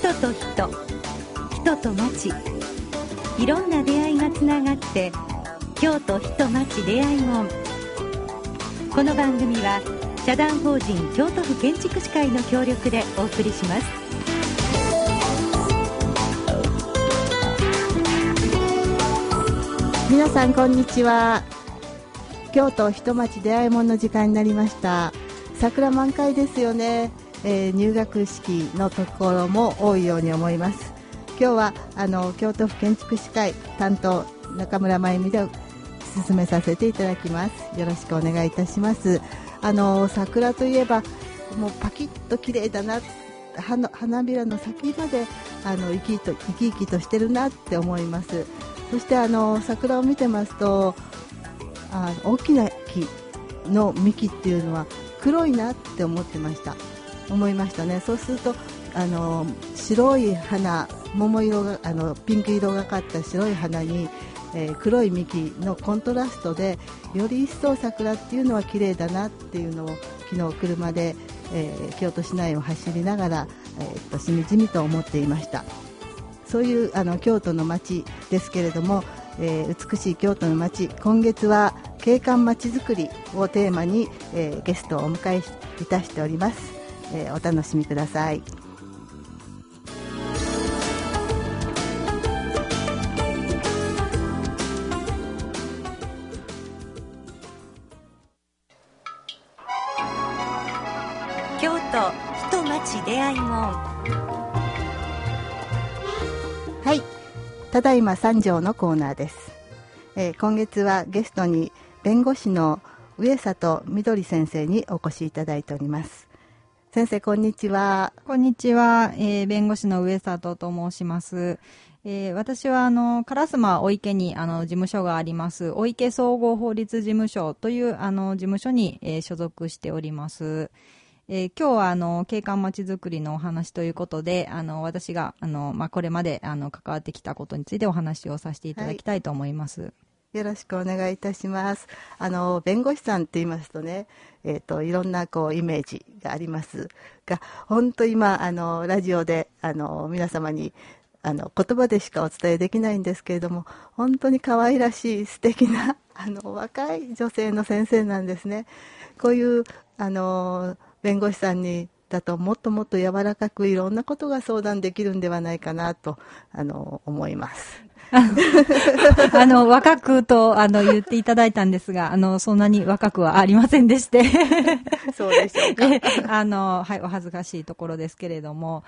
人と人、人と町、いろんな出会いがつながって京都人町出会いもん。この番組は社団法人京都府建築士会の協力でお送りします。 皆さんこんにちは。京都人町出会いもんの時間になりました。桜満開ですよね。入学式のところも多いように思います。今日は京都府建築士会担当中村真由美で進めさせていただきます。よろしくお願いいたします。桜といえばもうパキッと綺麗だな、花びらの先まで生き生きとしてるなって思います。そして桜を見てますと大きな木の幹っていうのは黒いなって思いましたね。そうすると白い花、桃色がピンク色がかった白い花に、黒い幹のコントラストでより一層桜っていうのは綺麗だなっていうのを昨日車で、京都市内を走りながら、しみじみと思っていました。そういう京都の街ですけれども、美しい京都の街、今月は景観まちづくりをテーマに、ゲストをお迎えいたしております。お楽しみください。 京都人町出会いもん。 はい、ただいま三条のコーナーです。今月はゲストに弁護士の上里みどり先生にお越しいただいております。先生こんにちは。 こんにちは、弁護士の上里と申します。私は烏丸御池に事務所があります御池総合法律事務所という事務所に、所属しております。今日は景観まちづくりのお話ということで私がこれまで関わってきたことについてお話をさせていただきたいと思います。 よろしくお願いいたします。弁護士さんって言いますとね、いろんなイメージがありますが、本当今ラジオで皆様に言葉でしかお伝えできないんですけれども、本当に可愛らしい素敵な若い女性の先生なんですね。こういう弁護士さんにだともっともっと柔らかくいろんなことが相談できるんではないかなと思います。 若くと言っていただいたんですがそんなに若くはありませんでしてそうでしょうか。 はい、お恥ずかしいところですけれども、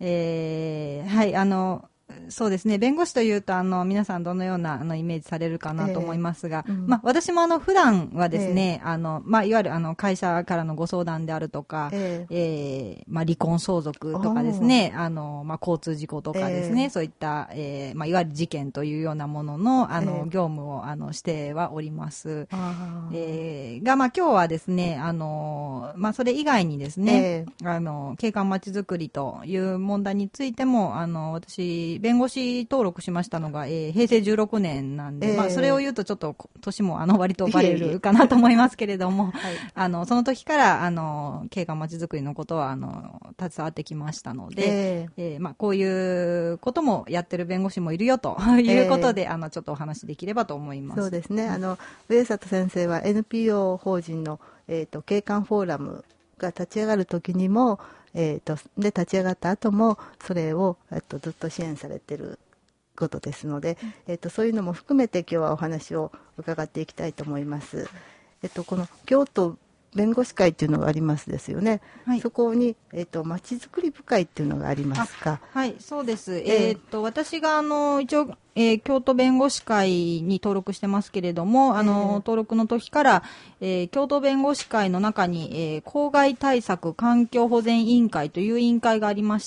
はいそうですね、弁護士というと皆さんどのようなイメージされるかなと思いますが、私も普段はですね、いわゆる会社からのご相談であるとか、離婚相続とかですね、交通事故とかですね、そういった、いわゆる事件というようなものの業務をしてはおります。が今日はですねそれ以外にですね、景観まちづくりという問題についても私弁護士登録しましたのが、平成16年なんで、それを言うとちょっと年も割とバレるかなと思いますけれども、はい、その時から景観まちづくりのことは携わってきましたので、こういうこともやってる弁護士もいるよということで、ちょっとお話できればと思います。 そうですね、上里先生は NPO 法人の、景観フォーラムが立ち上がる時にもで立ち上がった後もそれをずっと支援されていることですので、そういうのも含めて今日はお話を伺っていきたいと思います。この京都弁護士会っていうのがありますですよね、はい、そこにまちづくり部会っていうのがありますか。 はい、そうです。私が一応京都弁護士会に登録してますけれども、登録の時から、京都弁護士会の中に、公害対策環境保全委員会という委員会がありまして、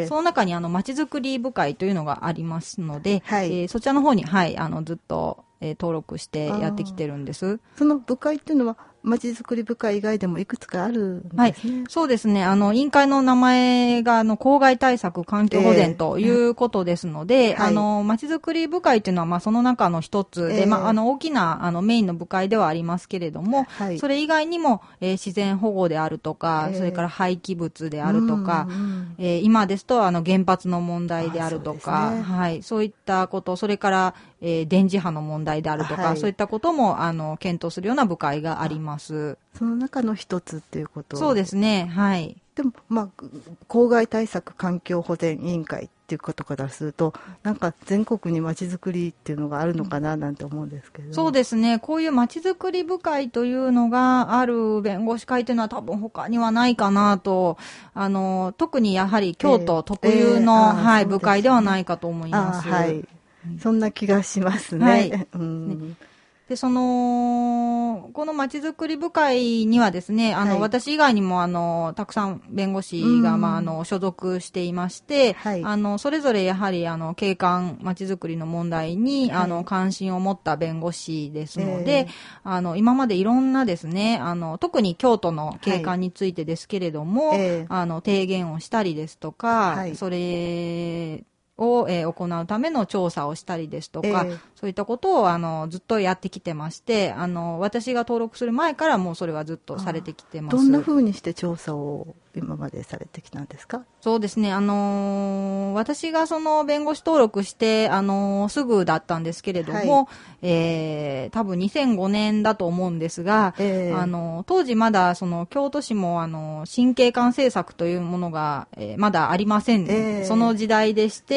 その中にまちづくり部会というのがありますので、はい、そちらの方に、はい、ずっと登録してやってきてるんです。 その部会っていうのはまちづくり部会以外でもいくつかあるんですね。はい、 そうですね。委員会の名前が、公害対策環境保全ということですので、まちづくり部会っていうのは、その中の一つで、大きな、メインの部会ではありますけれども、はい、それ以外にも、自然保護であるとか、それから廃棄物であるとか、今ですと、原発の問題であるとか、はい、そういったこと、それから、電磁波の問題であるとか、はい、そういったことも検討するような部会があります。 その中の一つっていうこと。 そうですね。はい。 でも公害対策環境保全委員会っていうことからすると、なんか全国にまちづくりっていうのがあるのかななんて思うんですけど。 そうですね。こういうまちづくり部会というのがある弁護士会というのは多分他にはないかなと、特にやはり京都特有の、はい、部会ではないかと思います。 はい。そんな気がしますね。はい、 で、このまちづくり部会にはですね、私以外にも、たくさん弁護士が、所属していまして、はい、それぞれやはり、景観まちづくりの問題に、関心を持った弁護士ですので、今までいろんなですね、特に京都の景観についてですけれども、提言をしたりですとか、それを、行うための調査をしたりですとか、そういったことをずっとやってきてまして、私が登録する前からもうそれはずっとされてきてます。 どんな風にして調査を今までされてきたんですか？ そうですね、私がその弁護士登録して、すぐだったんですけれども、多分2005年だと思うんですが、当時まだその京都市も新景観政策というものが、まだありません、その時代でして、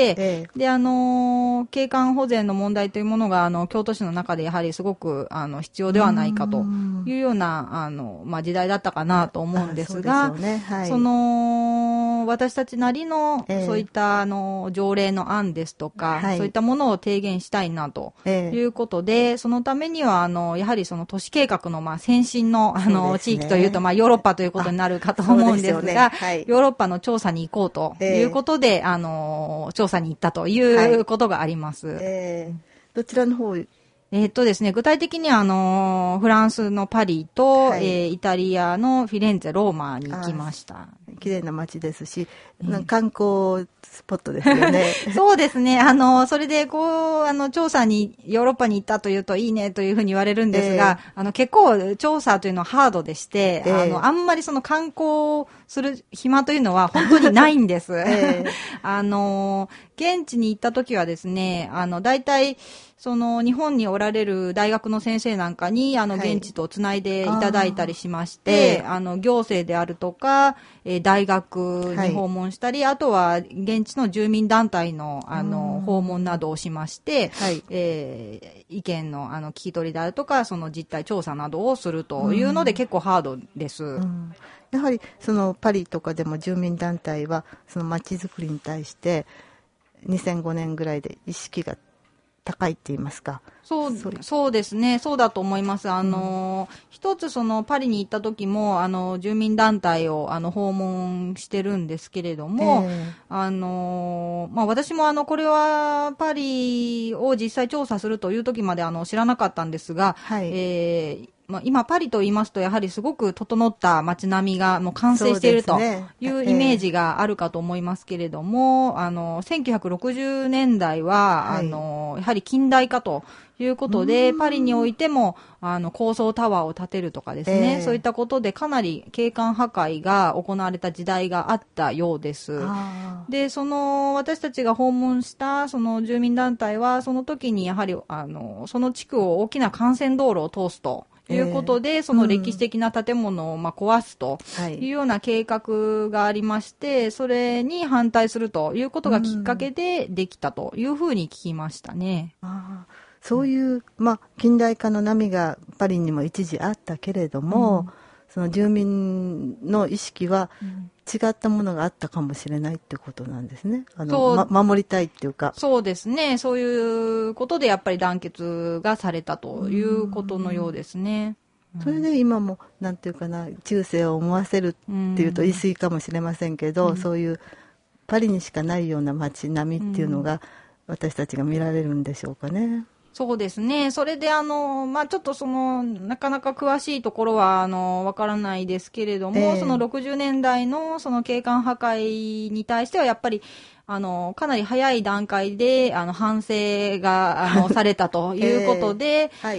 で景観保全の問題というものが京都市の中でやはりすごく必要ではないかというような時代だったかなと思うんですが、その私たちなりのそういった条例の案ですとか、そういったものを提言したいなということで、そのためにはやはりその都市計画の先進の地域というとヨーロッパということになるかと思うんですが、ヨーロッパの調査に行こうということで調査に行ったということがあります。 どちらの方？ ですね、具体的にはフランスのパリと、イタリアのフィレンツェ、ローマに行きました。 綺麗な街ですし、観光スポットですよね。 そうですね。それで調査にヨーロッパに行ったというといいねというふうに言われるんですが、結構調査というのはハードでして、あんまりその観光する暇というのは本当にないんです。現地に行った時はですね、大体その日本におられる大学の先生なんかに現地とつないでいただいたりしまして、行政であるとか、大学に訪問したり、あとは現地の住民団体の訪問などをしまして、意見の聞き取りであるとか、その実態調査などをするというので結構ハードです。 やはりそのパリとかでも住民団体はその街づくりに対して2005年ぐらいで意識が高いって言いますか。 そうですね。そうだと思います。一つそのパリに行った時も住民団体を訪問してるんですけれども、私もこれはパリを実際調査するという時まで知らなかったんですが、今パリと言いますとやはりすごく整った街並みがもう完成しているというイメージがあるかと思いますけれども、1960年代はやはり近代化ということで、パリにおいても高層タワーを建てるとかですね、そういったことでかなり景観破壊が行われた時代があったようです。で、私たちが訪問したその住民団体はその時にやはりその地区を大きな幹線道路を通すということで、その歴史的な建物を壊すというような計画がありまして、それに反対するということがきっかけでできたというふうに聞きましたね。 そういう、近代化の波がパリにも一時あったけれども、その住民の意識は違ったものがあったかもしれないってことなんですね。守りたいっていうか。 そうですね。そういうことでやっぱり団結がされたということのようですね。 それで今もなんていうかな、中世を思わせるっていうと言い過ぎかもしれませんけど、そういうパリにしかないような街並みっていうのが私たちが見られるんでしょうかね。 そうですね。それでちょっとなかなか詳しいところは、わからないですけれども、その60年代のその景観破壊に対しては、やっぱり、かなり早い段階で、反省が、されたということで、はい、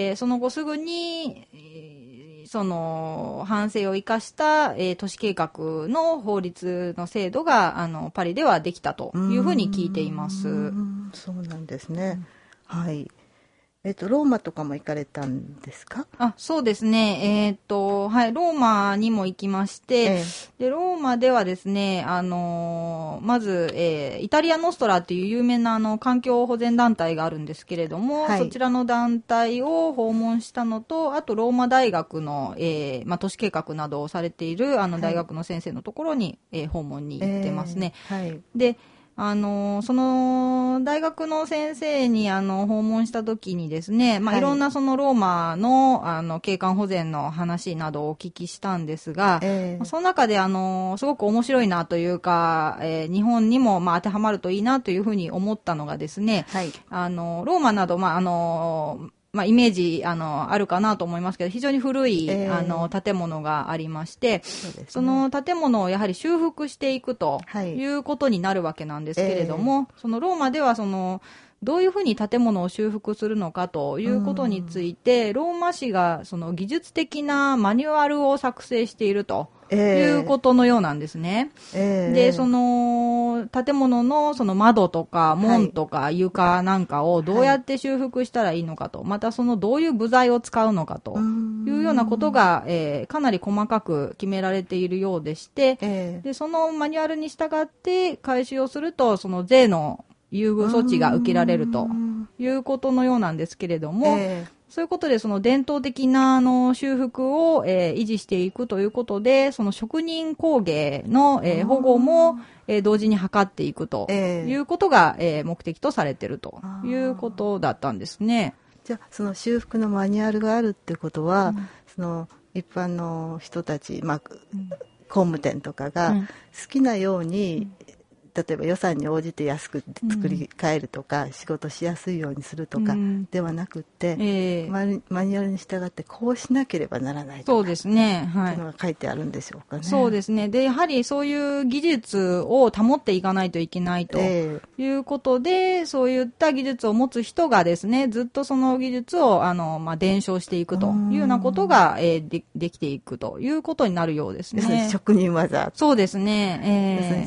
その後すぐに、その反省を生かした、都市計画の法律の制度がパリではできたというふうに聞いています。 そうなんですね。はい。ローマとかも行かれたんですか？ そうですね。はい、ローマにも行きまして、で、ローマではですね、まず、イタリアノストラっていう有名な環境保全団体があるんですけれども、はい、そちらの団体を訪問したのと、あとローマ大学の、都市計画などをされている大学の先生のところに、訪問に行ってますね。はい、で、その大学の先生に訪問した時にですね、いろんなそのローマの景観保全の話などをお聞きしたんですが、その中ですごく面白いなというか、日本にも当てはまるといいなというふうに思ったのがですね、はい、ローマなどイメージあるかなと思いますけど、非常に古い、建物がありまして、その建物をやはり修復していくということになるわけなんですけれども、そのローマではどういうふうに建物を修復するのかということについて、ローマ市がその技術的なマニュアルを作成しているということのようなんですね。で、その建物のその窓とか門とか床なんかをどうやって修復したらいいのかと、またそのどういう部材を使うのかというようなことが、かなり細かく決められているようでして、で、そのマニュアルに従って改修をすると、その税の優遇措置が受けられるということのようなんですけれども、そういうことでその伝統的な修復を、維持していくということで、その職人工芸の、保護も、同時に図っていくということが、目的とされているということだったんですね。 じゃあその修復のマニュアルがあるってことは、その一般の人たち、工務店とかが好きなように、例えば予算に応じて安く作り変えるとか、仕事しやすいようにするとかではなくって、マニュアルに従ってこうしなければならないとか、 そうですね、はい、 っていうのが書いてあるんでしょうかね。 そうですね。で、やはりそういう技術を保っていかないといけないということで、そういった技術を持つ人がですね、ずっとその技術を伝承していくというようなことが、できていくということになるようですね。 ですね、職人技。 そうですね。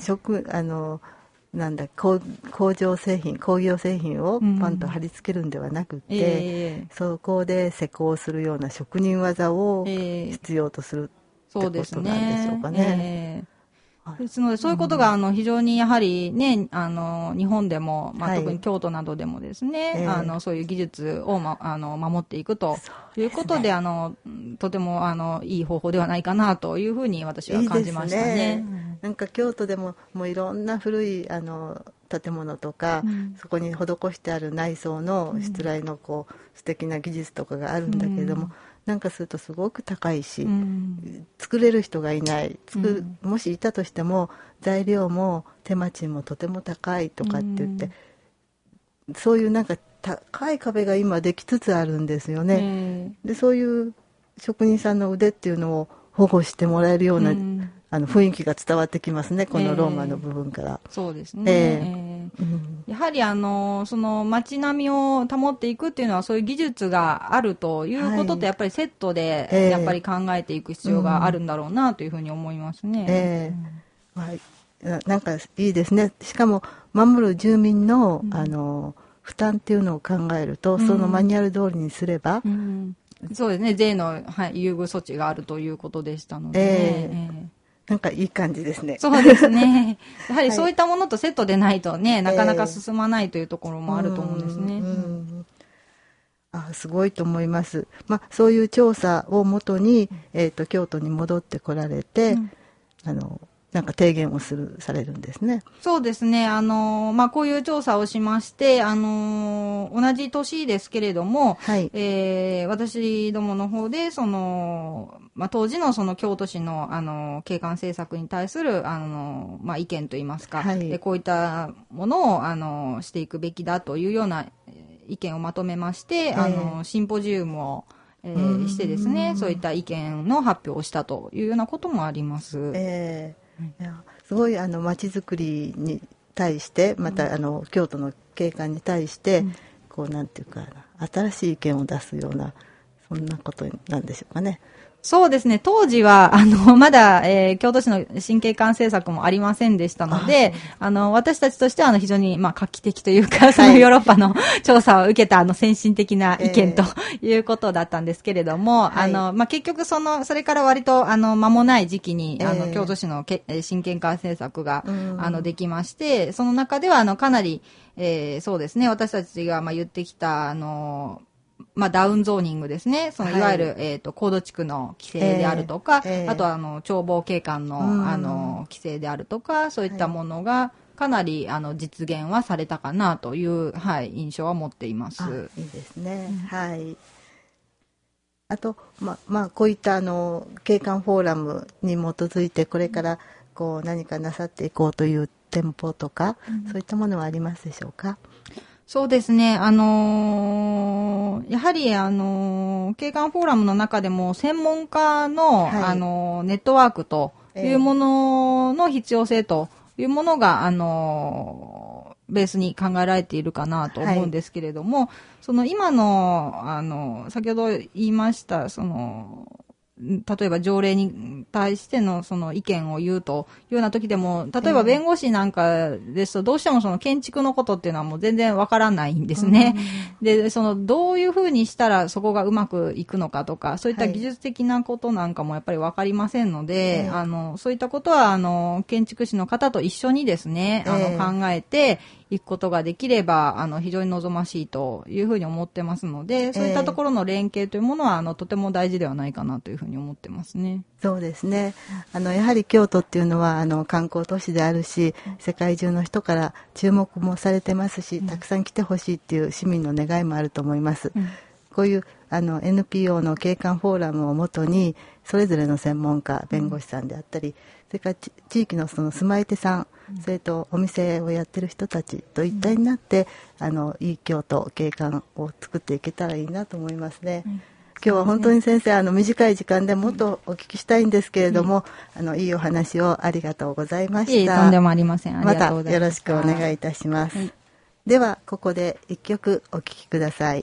工業製品をパンと貼り付けるんではなくて、そこで施工するような職人技を必要とするってことなんでしょうかね。 ですので、そういうことが非常にやはりね、日本でも、特に京都などでもですね、そういう技術を、守っていくということで、とてもいい方法ではないかなというふうに私は感じましたね。いいですね。 なんか京都でももういろんな古い建物とか、そこに施してある内装のしつらいの素敵な技術とかがあるんだけれども、なんかするとすごく高いし、作れる人がいない、もしいたとしても材料も手間賃もとても高いとかって言って、そういうなんか高い壁が今できつつあるんですよね。で、そういう職人さんの腕っていうのを保護してもらえるような、雰囲気が伝わってきますね、このローマの部分から。 そうですね。やはりその街並みを保っていくっていうのは、そういう技術があるということとやっぱりセットでやっぱり考えていく必要があるんだろうなというふうに思いますね。 なんかいいですね。しかも守る住民の、負担っていうのを考えると、そのマニュアル通りにすれば、 そうですね、税の、優遇措置があるということでしたので、 なんかいい感じですね。 そうですね。やはりそういったものとセットでないとね、なかなか進まないというところもあると思うんですね。 すごいと思います。そういう調査をもとに、京都に戻ってこられて、なんか提言をされるんですね。 そうですね。こういう調査をしまして、同じ年ですけれども、私どもの方で、当時のその京都市の、景観政策に対する、意見といいますか、こういったものを、していくべきだというような、 意見をまとめまして、シンポジウムを、してですね、そういった意見の発表をしたというようなこともあります。 いやすごいまちづくりに対してまた京都の景観に対して、こうなんていうか新しい意見を出すようなそんなことなんでしょうかね。 そうですね。当時は、まだ、京都市の新景観政策もありませんでしたので、私たちとしては、非常に、画期的というか、そのヨーロッパの調査を受けた、先進的な意見ということだったんですけれども、結局、それから割と、間もない時期に、京都市の新景観政策が、できまして、その中では、かなり、そうですね、私たちが、言ってきた、ダウンゾーニングですね。いわゆる、高度地区の規制であるとか、あとは、眺望景観の、規制であるとか、そういったものが、かなり、実現はされたかなという、印象は持っています。 いいですね。はい。あと、こういった景観フォーラムに基づいて、これから、こう、何かなさっていこうという店舗とか、そういったものはありますでしょうか？ そうですね。やはり、景観フォーラムの中でも、専門家の、ネットワークというものの必要性というものが、ベースに考えられているかなと思うんですけれども、今の、先ほど言いました、例えば条例に対してのその意見を言うというような時でも、例えば弁護士なんかですと、どうしてもその建築のことっていうのはもう全然わからないんですね。で、どういうふうにしたらそこがうまくいくのかとか、そういった技術的なことなんかもやっぱりわかりませんので、そういったことは、建築士の方と一緒にですね、考えていくことができれば、非常に望ましいというふうに思ってますので、そういったところの連携というものは、とても大事ではないかなというふうに思ってますね。 そうですね。やはり京都っていうのは観光都市であるし、世界中の人から注目もされてますし、たくさん来てほしいっていう市民の願いもあると思います。こういうNPO の景観フォーラムをもとに、それぞれの専門家、弁護士さんであったり、それから地域の住まい手さん、それとお店をやってる人たちと一体になって、いい京都景観を作っていけたらいいなと思いますね。今日は本当に先生、短い時間でもっとお聞きしたいんですけれども、いいお話をありがとうございました。 とんでもありません。ありがとうございます。 またよろしくお願いいたします。では、ここで一曲お聴きください。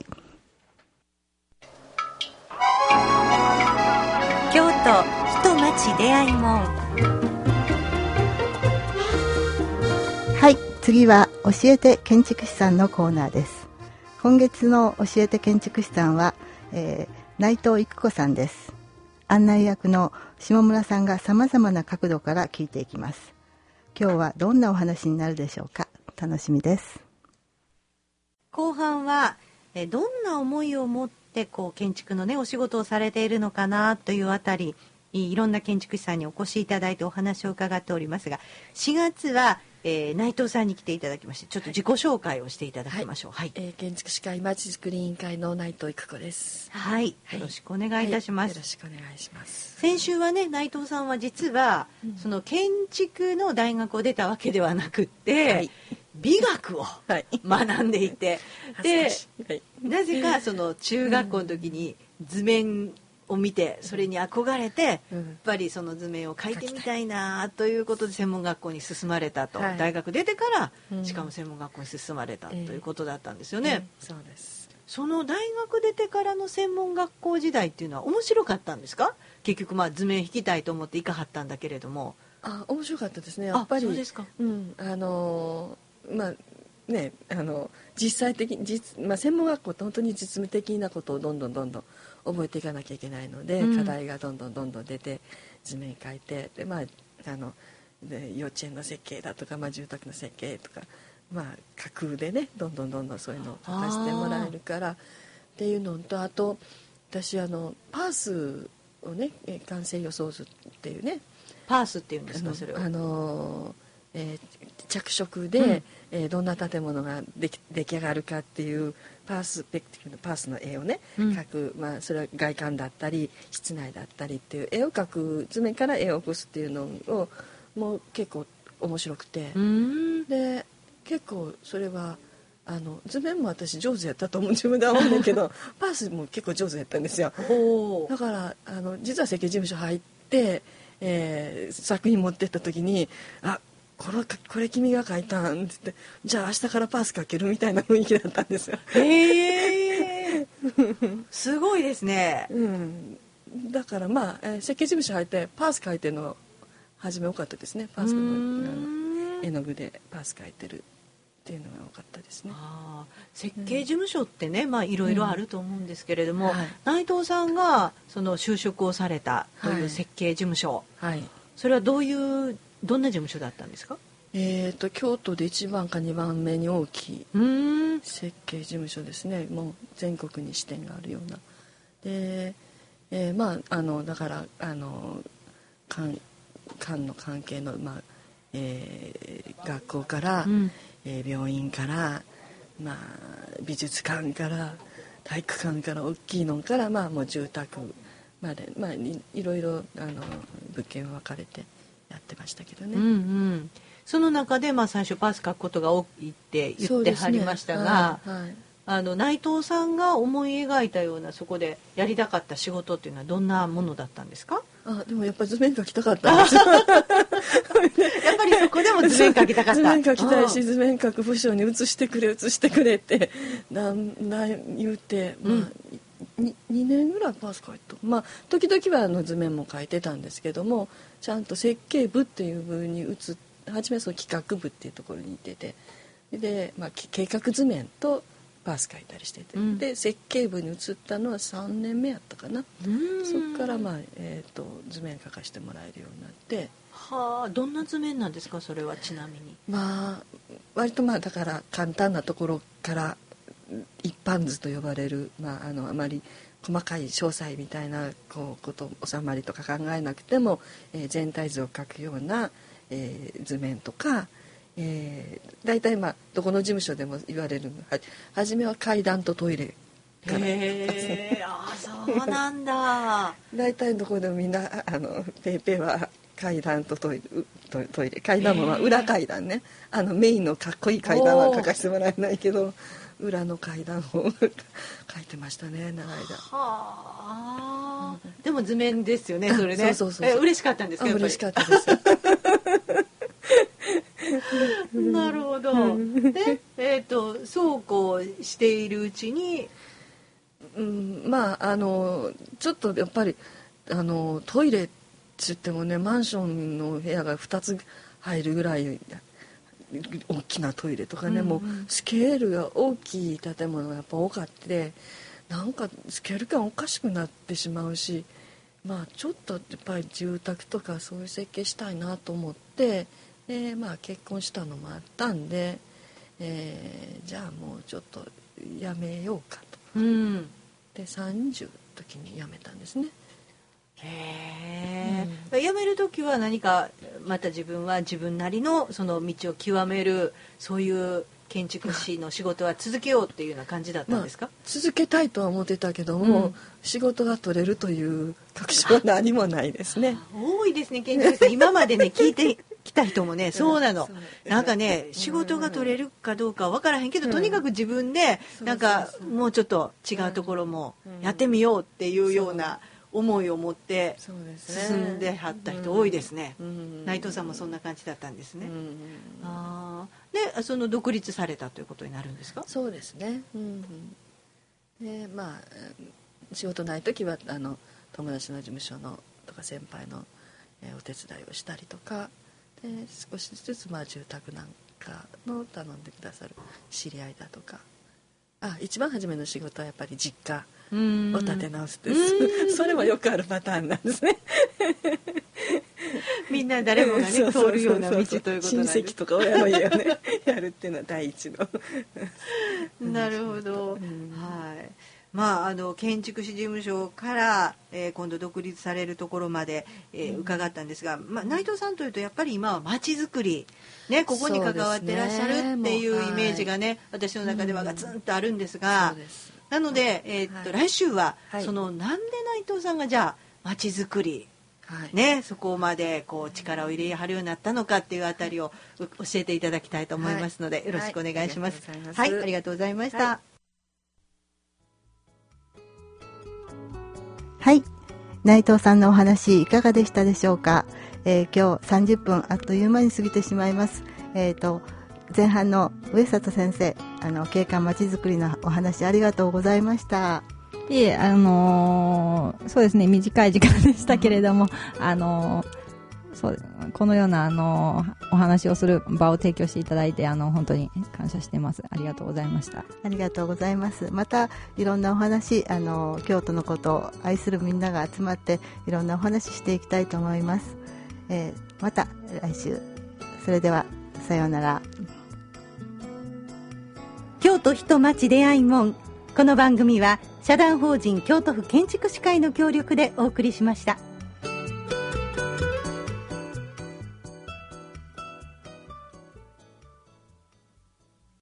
京都ひとまち出会いもん。 はい、次は教えて建築士さんのコーナーです。今月の教えて建築士さんは、内藤育子さんです。案内役の下村さんがさまざまな角度から聞いていきます。今日はどんなお話になるでしょうか。楽しみです。 後半はどんな思いを持って建築のねお仕事をされているのかなというあたり、いろんな建築士さんにお越しいただいてお話を伺っておりますが、4月は、内藤さんに来ていただきまして、ちょっと自己紹介をしていただきましょう。 建築士会まちづくり委員会の内藤育子です。 よろしくお願いいたします。 よろしくお願いします。 先週はね、内藤さんは実は、その建築の大学を出たわけではなくって、美学を学んでいて、で、なぜかその中学校の時に図面を見てそれに憧れて、やっぱりその図面を描いてみたいなということで専門学校に進まれたと、大学出てからしかも専門学校に進まれたということだったんですよね。 そうです。 その大学出てからの専門学校時代っていうのは面白かったんですか？結局図面弾きたいと思って行かはったんだけれども。 面白かったですね。やっぱりそうですか。 実際的に専門学校って本当に実務的なことをどんどん覚えていかなきゃいけないので、課題がどんどん出て図面描いて、で幼稚園の設計だとか、住宅の設計とか、架空でねどんどんそういうのを書かせてもらえるからっていうのと、あと私パースをね完成予想図っていうね、 パースっていうんですか、それは着色で、どんな建物が出来上がるかっていうパースペクティブのパースの絵をね、描く、それは外観だったり室内だったりっていう絵を描く、図面から絵を起こすっていうのをもう結構面白くて、で結構それは図面も私上手やったと思う、自分では思うんだけどパースも結構上手やったんですよ。だから実は設計事務所入って、作品持ってった時にこれ君が描いたんって言って、じゃあ明日からパース描けるみたいな雰囲気だったんですよ。 すごいですね。 だから設計事務所入ってパース描いてるのは初め多かったですね。パースの絵の具でパース描いてるっていうのが多かったですね。 設計事務所ってね、いろいろあると思うんですけれども、内藤さんがその就職をされたという設計事務所、それはどんな事務所だったんですか？ 京都で1番か2番目に大きい設計事務所ですね。もう全国に支店があるような。で、だから館の関係の、学校から、病院から、美術館から体育館から大きいのから、もう住宅まで、いろいろ物件を分かれてやってましたけどね。 その中で、最初パース描くことが多いって言ってはりましたが、内藤さんが思い描いたようなそこでやりたかった仕事っていうのはどんなものだったんですか？ でもやっぱり図面描きたかったんですよ。やっぱりそこでも図面描きたかった。 図面描きたいし、図面描く部署に移してくれって言って、2年ぐらいパース描いた。時々は図面も描いてたんですけども、ちゃんと設計部っていう部に初め企画部っていうところに行ってて、で、計画図面とパース描いたりしてて、で設計部に移ったのは3年目やったかな。そこから図面描かせてもらえるようになって。 どんな図面なんですか、それは？ちなみに割とだから簡単なところから一般図と呼ばれる、あまり細かい詳細みたいなこと収まりとか考えなくても、全体図を描くような、図面とか、大体どこの事務所でも言われる初めは階段とトイレから。 そうなんだ。 大体どこでもみんなペイペイは階段とトイレ、階段も裏階段ね、メインのかっこいい階段は描かせてもらえないけど、裏の階段を描いてましたね、長い間。 でも図面ですよね、それね。嬉しかったんですか？ 嬉しかったです。 なるほど。そうこうしているうちに、 ちょっとやっぱりトイレって言ってもね、マンションの部屋が2つ入るぐらい大きなトイレとかね、もうスケールが大きい建物がやっぱ多かって、なんかスケール感おかしくなってしまうし、ちょっとやっぱり住宅とかそういう設計したいなと思って、で結婚したのもあったんで、じゃあもうちょっとやめようかと、で30の時に辞めたんですね。 辞める時は何かまた自分は自分なりのその道を極める、そういう建築士の仕事は続けようっていうような感じだったんですか？ 続けたいとは思ってたけども、仕事が取れるという確証は何もないですね。 多いですね、建築士さん。今までね聞いてきた人もね、そうなの。なんかね、仕事が取れるかどうかは分からへんけど、とにかく自分でなんかもうちょっと違うところもやってみようっていうような思いを持って進んではった人多いですね。内藤さんもそんな感じだったんですね。で、その独立されたということになるんですか？ そうですね。で仕事ない時は友達の事務所のとか先輩の、お手伝いをしたりとかで、少しずつ住宅なんかの頼んでくださる知り合いだとか、一番初めの仕事はやっぱり実家を建て直すです。それもよくあるパターンなんですね。 みんな誰もがね通るような道ということなんです。 親戚とか親の家をねやるっていうのは第一の。 なるほど。はい。建築士事務所から、今度独立されるところまで、伺ったんですが、内藤さんというとやっぱり今は街づくり、ね、ここに関わってらっしゃるっていうイメージがね、私の中ではガツンとあるんですが、なので、来週は、そのなんで内藤さんがじゃあ街づくりね、そこまでこう力を入れはるようになったのかっていうあたりを教えていただきたいと思いますので、よろしくお願いします。はい、ありがとうございました。 はい、内藤さんのお話いかがでしたでしょうか。今日30分あっという間に過ぎてしまいます。前半の上里先生、景観まちづくりのお話ありがとうございました。 いえ、そうですね、短い時間でしたけれども、そうこのようなお話をする場を提供していただいて本当に感謝してます。ありがとうございました。 ありがとうございます。またいろんなお話京都のことを愛するみんなが集まっていろんなお話していきたいと思います。また来週。それではさようなら。 京都人町出会い門。この番組は社団法人京都府建築士会の協力でお送りしました。